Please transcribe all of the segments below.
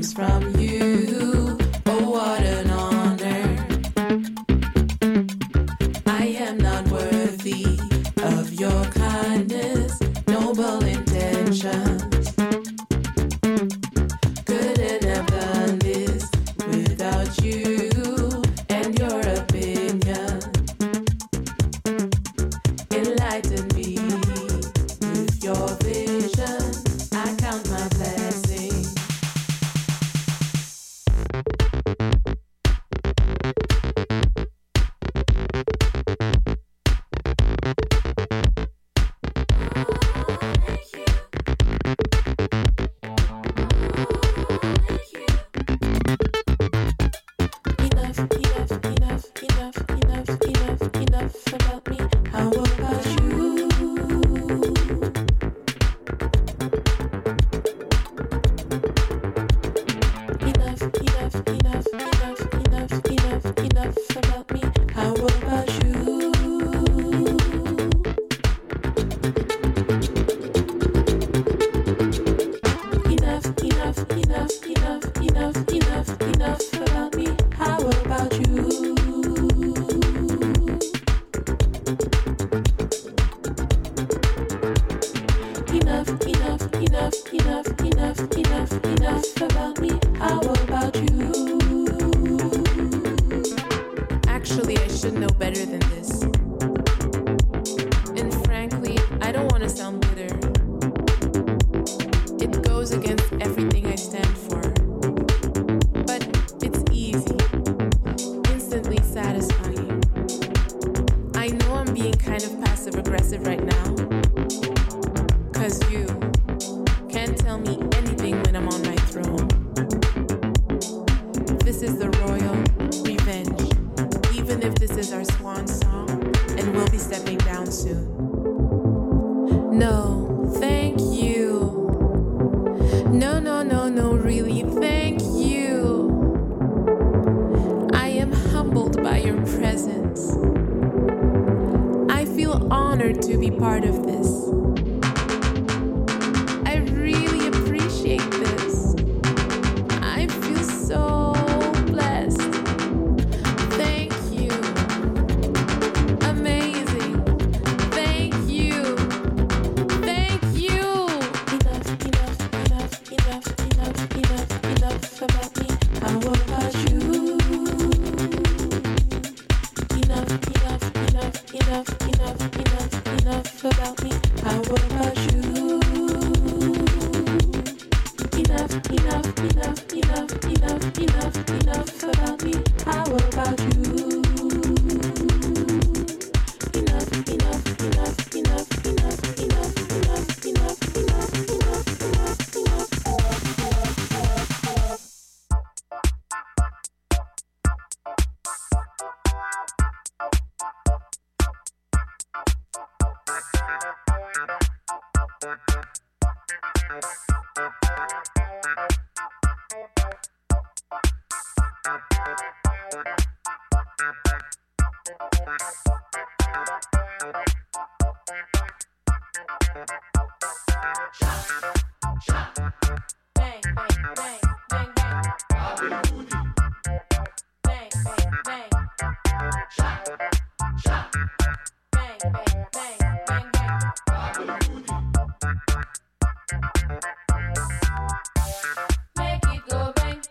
comes from you. Oh, what an honor. I am not worthy of your kindness, noble intentions. Couldn't have done this without you and your opinion. Enlighten me with your vision. I count my blessings. Enough about me. How about you? Enough about me. How about you? Enough about me. How about you? Enough about me. How about you? Actually, I should know better than this. And frankly, I don't want to sound bitter. It goes against everything I stand for. But it's easy, instantly satisfying. I know I'm being kind of passive-aggressive right now. 'Cause you can't tell me anything when I'm on my throne. This is the royal revenge, even if this is our swan song, and we'll be stepping down soon. No, thank you. No, really, thank you. I am humbled by your presence. I feel honored to be part of this. I really appreciate this. I feel so blessed. Thank you. Amazing. Thank you. Thank you. Enough about me. How about you? Enough about me. How about you? Enough about me. How about you?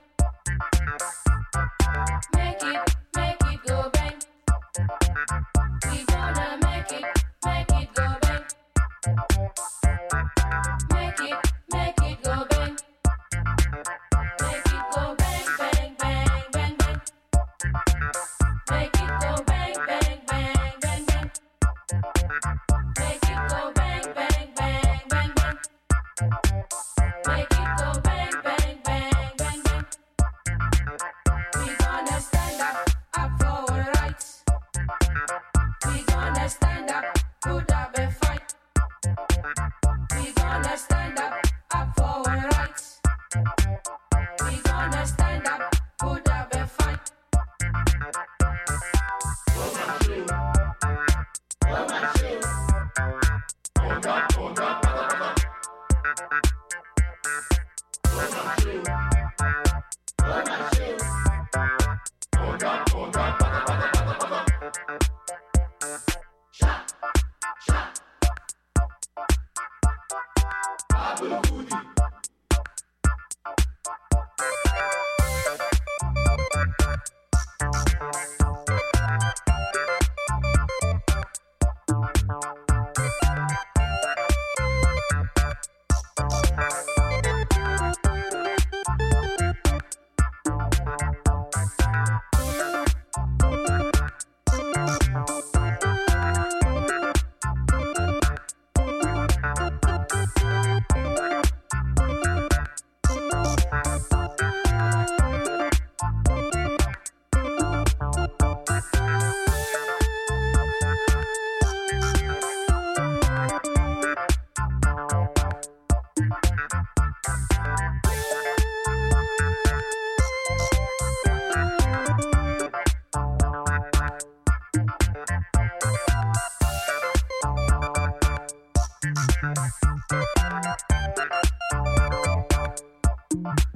Make it go bang.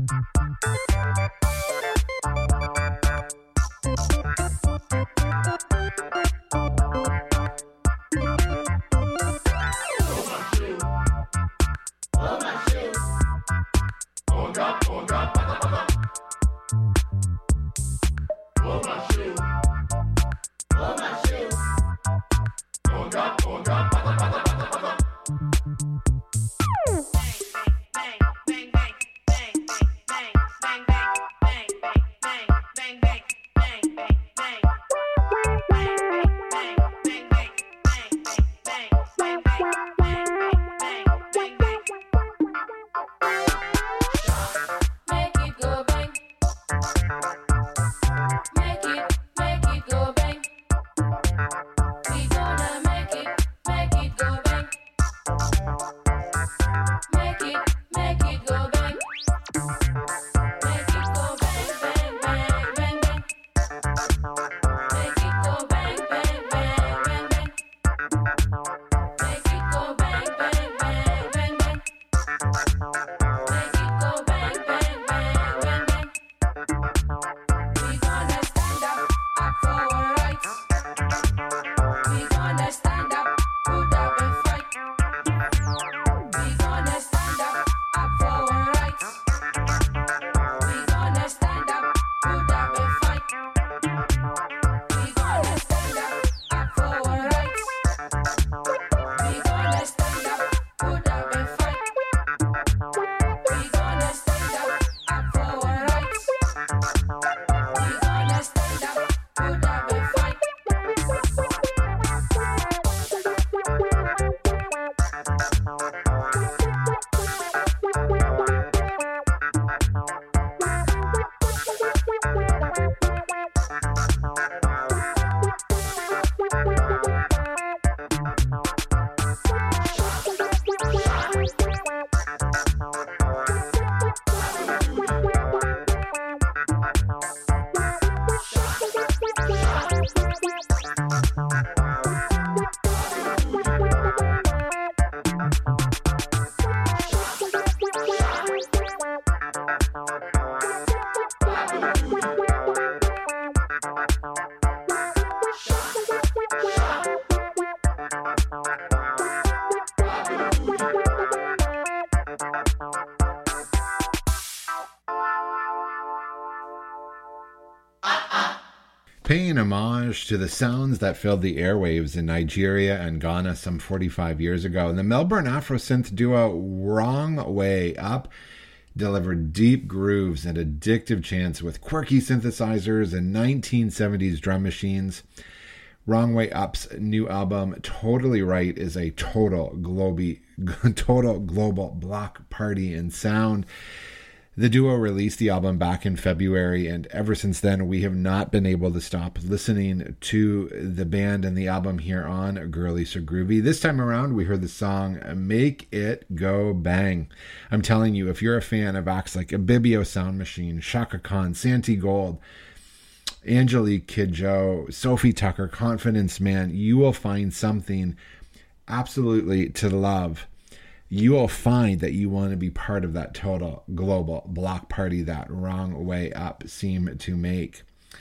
Paying homage to the sounds that filled the airwaves in Nigeria and Ghana some 45 years ago, the Melbourne Afro-synth duo Wrong Way Up delivered deep grooves and addictive chants with quirky synthesizers and 1970s drum machines. Wrong Way Up's new album, Totally Right, is a total global block party in sound. The duo released the album back in February, and ever since then, we have not been able to stop listening to the band and the album here on Girly So Groovy. This time around, we heard the song Make It Go Bang. I'm telling you, if you're a fan of acts like Ibibio Sound Machine, Chaka Khan, Santi Gold, Angelique Kidjo, Sophie Tucker, Confidence Man, you will find something absolutely to love. You will find that you want to be part of that total global block party that Wrong Way Up seem to make.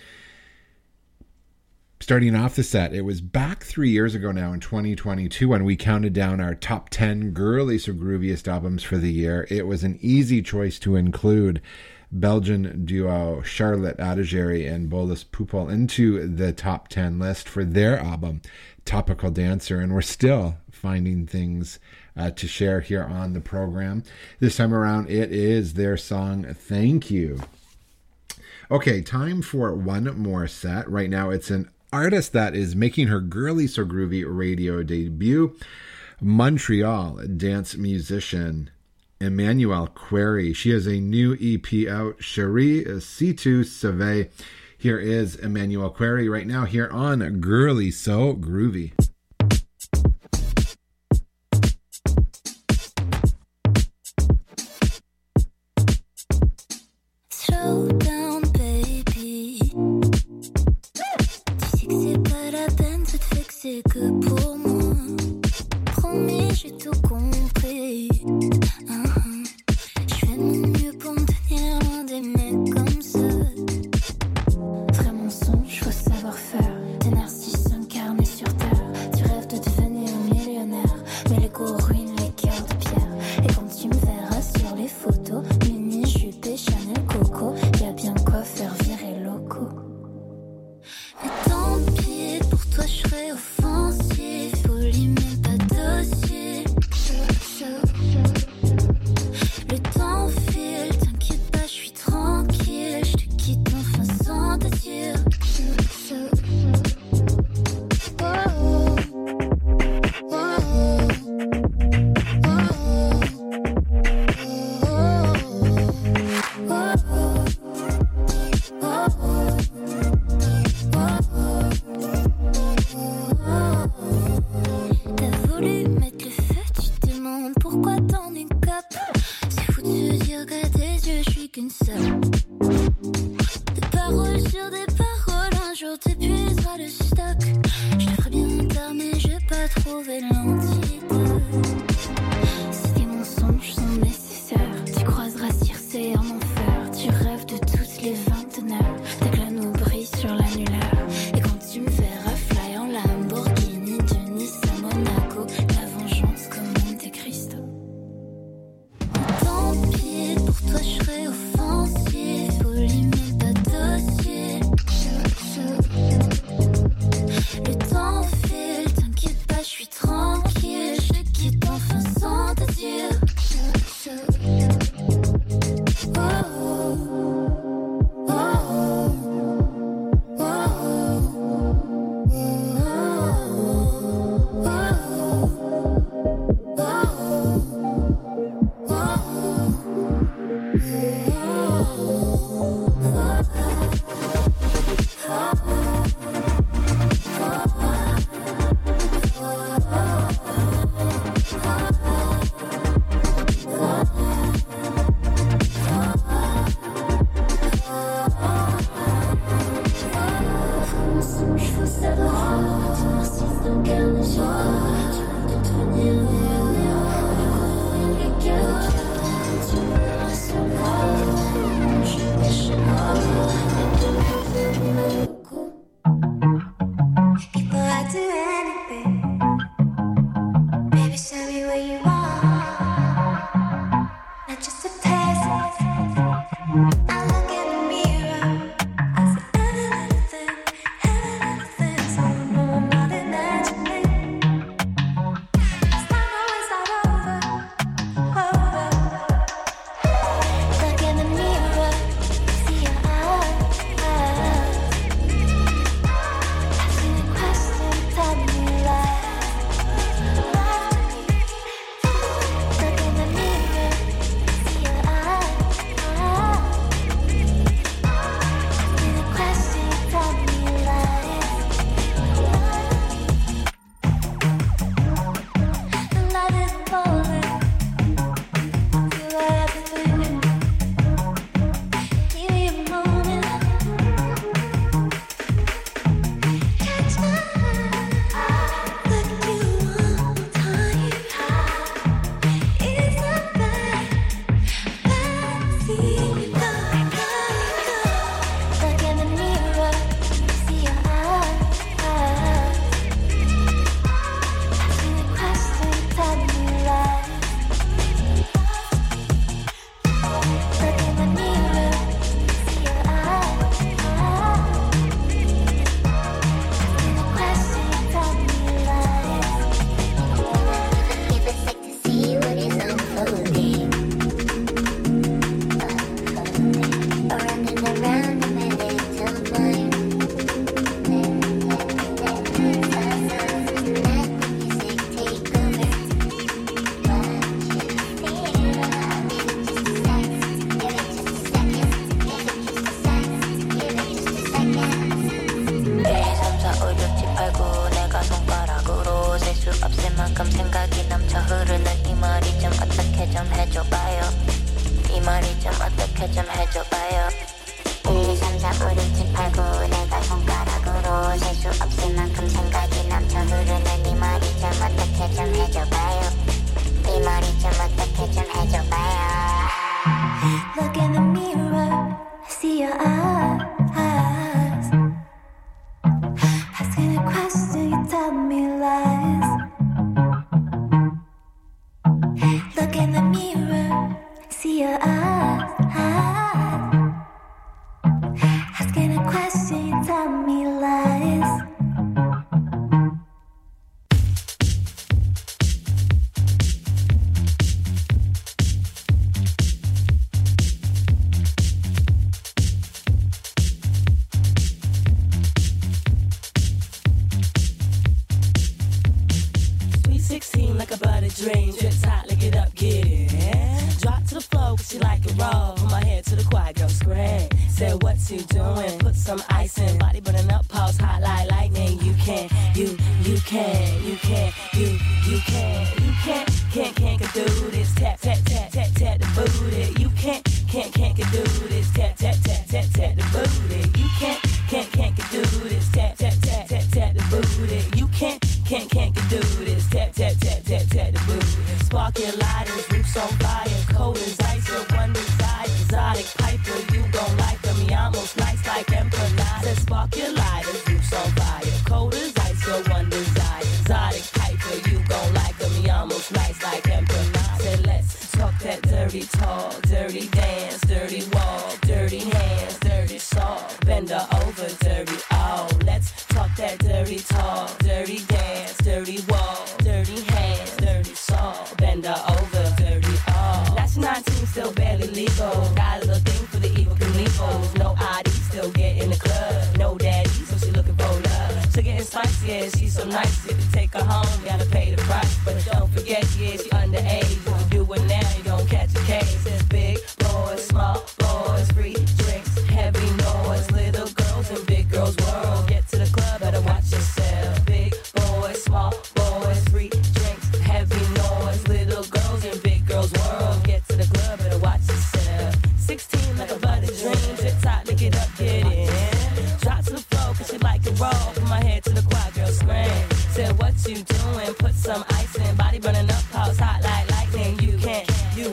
Starting off the set, it was back 3 years ago now in 2022 when we counted down our top 10 Girly So Grooviest albums for the year. It was an easy choice to include Belgian duo Charlotte Adigéry and Bolis Pupol into the top 10 list for their album Topical Dancer, and we're still finding things to share here on the program. This time around, it is their song Thank You. Okay, time for one more set. Right now, it's an artist that is making her Girly So Groovy radio debut, Montreal dance musician Emmanuelle Query. She has a new EP out, Cherie C2 Save. Here is Emmanuelle Query right now here on Girly So Groovy. Slow down, baby. Tu sais que c'est pas la peine de te vexer que pour moi. Promis, j'ai tout compris. Je fais de mon mieux pour me tenir seule. Des paroles sur des paroles, un jour t'épuiseras le stock. Je te ferai bien tard, mais j'ai pas trouvé l'antidote. Si tes mensonges sont nécessaires, tu croiseras Circé en enfer. Tu rêves de toutes les 29, tes clones brillent sur l'annulaire. Et quand tu me verras fly en Lamborghini de Nice à Monaco, la vengeance comme Monte Cristo. Tant pis, pour toi je serai offensif. Folie mais pas dossier. Le temps file, t'inquiète pas, je suis tranquille. Je quitte enfin sans te dire. Look in the mirror, see your eyes. Asking a question, you tell me lies. Look in the mirror, see your eyes. Asking a question, you tell me lies. Dream, drip tight, lick it up, get it. Drop to the floor, cause she like it raw. Put my head to the quiet girl, scream. Said, what you doing? Put some ice in. Body burning up, pulse hot like lightning. You can, you can, can do this. Tap, tap, tap, tap, tap. tat the booty. You can't do this. Tat tat tat tat tat the booty. You can't do this. Tat tat tat tat tat the booty. You can't do this. Tat tat tat tat tat the booty. Sparking lighters, roofs on fire, cold as ice. Your one desire, exotic piper. You gon' like them. Me almost nice like Emperor Night. Said spark your lighters, roofs on fire, cold as ice. Your one desire, exotic piper. You gon' like them. Me almost nice like Emperor Night. Said let's talk that dirty talk, dirty dance, dirty walk, dirty hands, dirty salt. Bend her over, dirty all. Let's talk that dirty talk, dirty dance, dirty walk, dirty hands, dirty salt. Bend her over, dirty all. That's 19, still barely legal. Got a little thing for the evil Knievel's. No ID, still get in the club. No daddy, so she looking for love. She getting spicy, yeah, she's so nice. If you take her home, gotta pay the price. But don't forget, yeah, she underage. If you do it now, you gon' catch a case. Says big boys, small boys, free drinks, heavy noise. Little girls in big girls' world. Get to the club, better watch yourself. Big boys, small boys, free drinks, heavy noise. Little girls in big girls' world. Get to the club, better watch yourself. 16 like a butter dream. Drip top, lick it up, get in. Drop to the floor, cause she like it raw. From my head to the quad, girl scream. Said what you doing? Put some ice in. Body burning up, house hot like lightning. You can't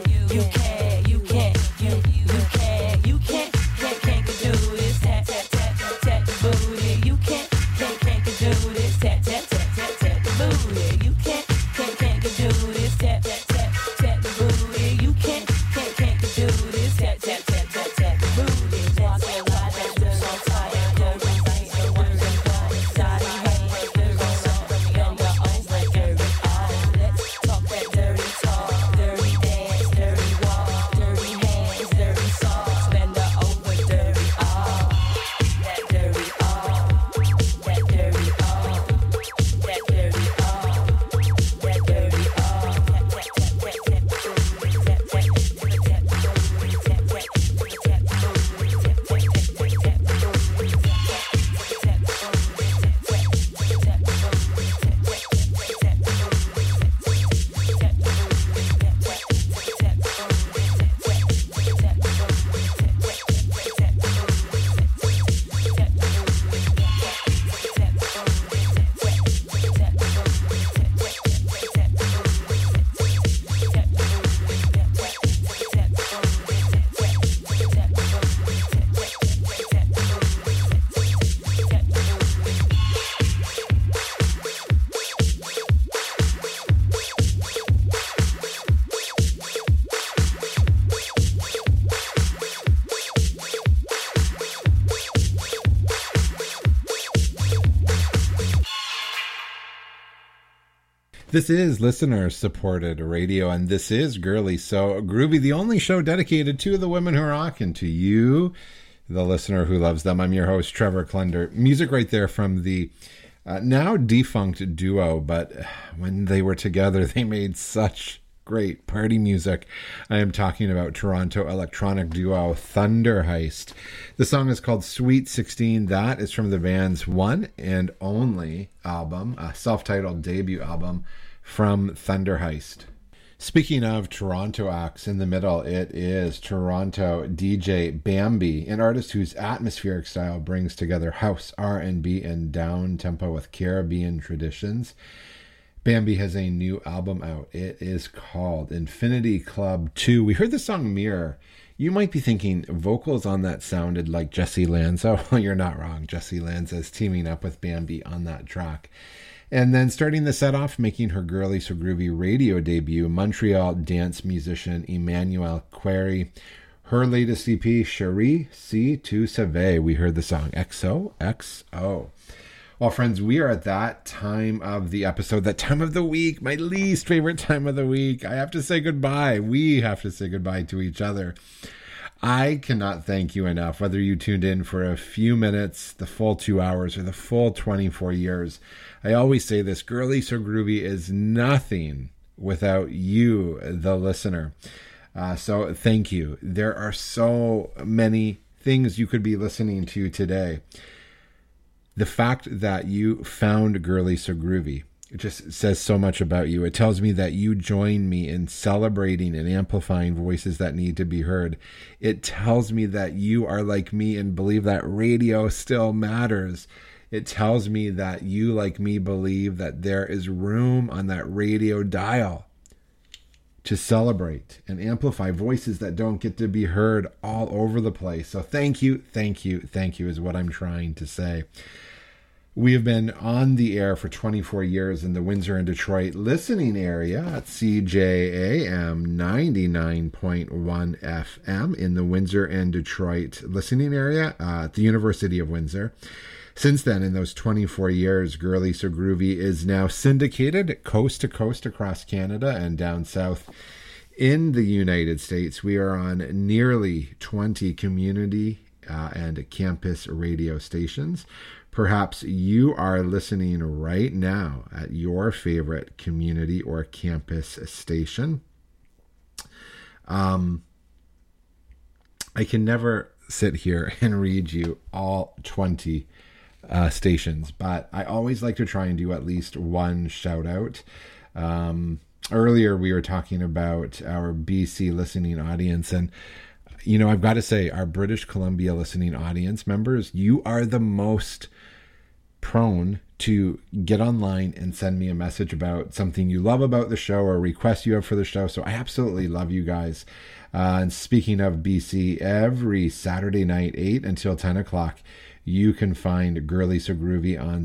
do this. Tap tap tap tap the booty. You can't do this. Tap tap tap tap tap the booty. You can't do this. Tap tap tap tap the booty. You can't do this. Tap tap tap tap tap the booty. Walk and ride that dirt on fire. Dirty face, dirty body, dirty hands, dirty soul. Bend her over, dirty all. Let's talk that dirty talk, dirty dance, dirty walk, dirty hands, dirty soul. Bend her over, dirty all. That dirty all. That dirty all. That dirty all. That dirty all. Tap tap tap tap tap booty. Tap tap tap tap booty. Tap tap tap tap booty. Tap tap tap tap This is listener-supported radio, and this is Girly So Groovy, the only show dedicated to the women who rock and to you, the listener who loves them. I'm your host, Trevor Clunder. Music right there from the now defunct duo, but when they were together, they made such great party music. I am talking about Toronto electronic duo Thunder Heist. The song is called Sweet 16. That is from the band's one and only album, a self-titled debut album from Thunder Heist. Speaking of Toronto acts, in the middle, it is Toronto DJ Bambi, an artist whose atmospheric style brings together house, R&B, and down-tempo with Caribbean traditions. Bambi has a new album out. It is called Infinity Club 2. We heard the song Mirror. You might be thinking vocals on that sounded like Jesse Lanza. Well, you're not wrong. Jesse Lanza is teaming up with Bambi on that track. And then starting the set off, making her Girly So Groovy radio debut, Montreal dance musician Emmanuelle Query. Her latest EP, Cherie, C to Save. We heard the song XOXO. Well, friends, we are at that time of the episode, that time of the week, my least favorite time of the week. I have to say goodbye. We have to say goodbye to each other. I cannot thank you enough, whether you tuned in for a few minutes, the full 2 hours, or the full 24 years. I always say this, Girly So Groovy is nothing without you, the listener. So thank you. There are so many things you could be listening to today. The fact that you found Girly So Groovy It just says so much about you. It tells me that you join me in celebrating and amplifying voices that need to be heard. It tells me that you are like me and believe that radio still matters. It tells me that you, like me, believe that there is room on that radio dial to celebrate and amplify voices that don't get to be heard all over the place. So thank you is what I'm trying to say. We have been on the air for 24 years in the Windsor and Detroit listening area at CJAM 99.1 FM in the Windsor and Detroit listening area at the University of Windsor. Since then, in those 24 years, Girly So Groovy is now syndicated coast to coast across Canada and down south in the United States. We are on nearly 20 community and campus radio stations. Perhaps you are listening right now at your favorite community or campus station. I can never sit here and read you all 20 stations, but I always like to try and do at least one shout out. Earlier we were talking about our BC listening audience, and you know, I've got to say, our British Columbia listening audience members, you are the most prone to get online and send me a message about something you love about the show or a request you have for the show. So I absolutely love you guys. And speaking of BC, every Saturday night, 8 until 10 o'clock, you can find Girly So Groovy on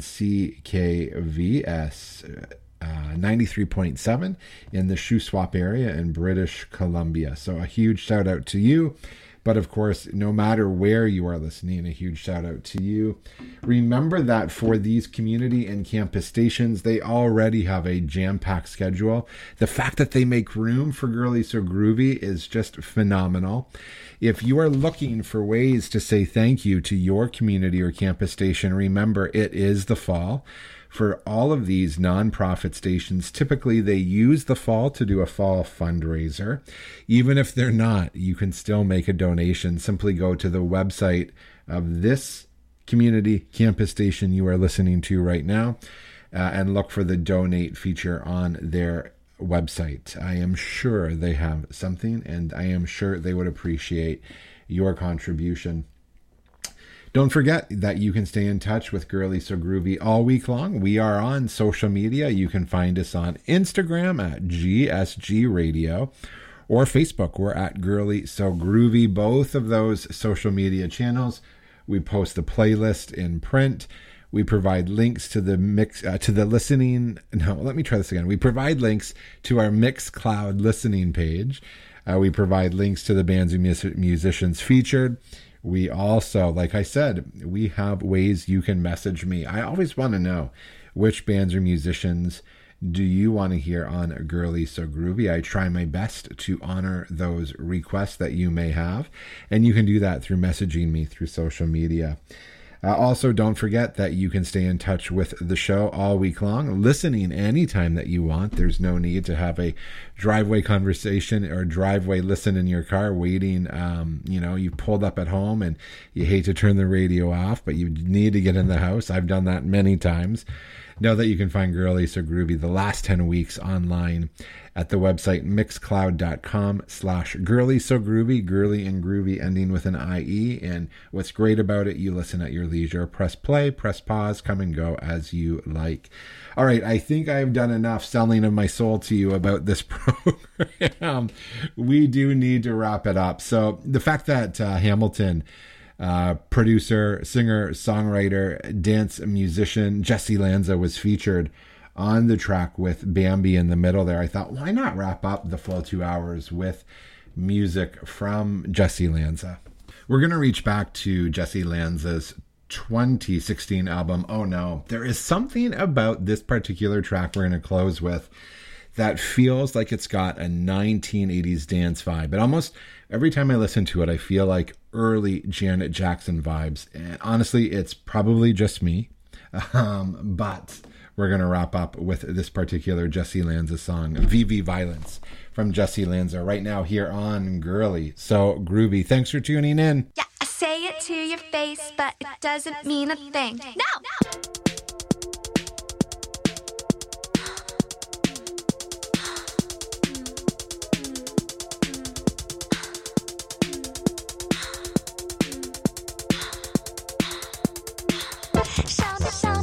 CKVS 93.7 in the Shuswap area in British Columbia. So a huge shout out to you. But of course, no matter where you are listening, a huge shout out to you. Remember that for these community and campus stations, they already have a jam-packed schedule. The fact that they make room for Girly So Groovy is just phenomenal. If you are looking for ways to say thank you to your community or campus station, remember it is the fall. For all of these nonprofit stations, typically they use the fall to do a fall fundraiser. Even if they're not, you can still make a donation. Simply go to the website of this community campus station you are listening to right now and look for the donate feature on their website. I am sure they have something, and I am sure they would appreciate your contribution. Don't forget that you can stay in touch with Girly So Groovy all week long. We are on social media. You can find us on Instagram at GSG Radio or Facebook. We're at Girly So Groovy. Both of those social media channels. We post the playlist in print. We provide links to the We provide links to our Mixcloud listening page. We provide links to the bands and musicians featured. We also, like I said, we have ways you can message me. I always want to know which bands or musicians do you want to hear on Girly So Groovy. I try my best to honor those requests that you may have, and you can do that through messaging me through social media. Also, don't forget that you can stay in touch with the show all week long, listening anytime that you want. There's no need to have a driveway conversation or driveway listen in your car waiting. You pulled up at home and you hate to turn the radio off, but you need to get in the house. I've done that many times. Know that you can find Girly So Groovy the last 10 weeks online at the website mixcloud.com/Girly So Groovy, girly and groovy ending with an IE. And what's great about it, you listen at your leisure. Press play, press pause, come and go as you like. All right, I think I've done enough selling of my soul to you about this program. We do need to wrap it up. So the fact that Hamilton producer, singer, songwriter, dance musician Jesse Lanza was featured on the track with Bambi in the middle there, I thought, why not wrap up the full 2 hours with music from Jesse Lanza? We're going to reach back to Jesse Lanza's 2016 album, Oh No. There is something about this particular track we're going to close with that feels like it's got a 1980s dance vibe. But almost every time I listen to it, I feel like early Janet Jackson vibes. And honestly, it's probably just me. But we're going to wrap up with this particular Jesse Lanza song, VV Violence, from Jesse Lanza, right now here on Girly So Groovy. Thanks for tuning in. Yeah, I say it to your face, but it doesn't mean a thing. No! 笑的笑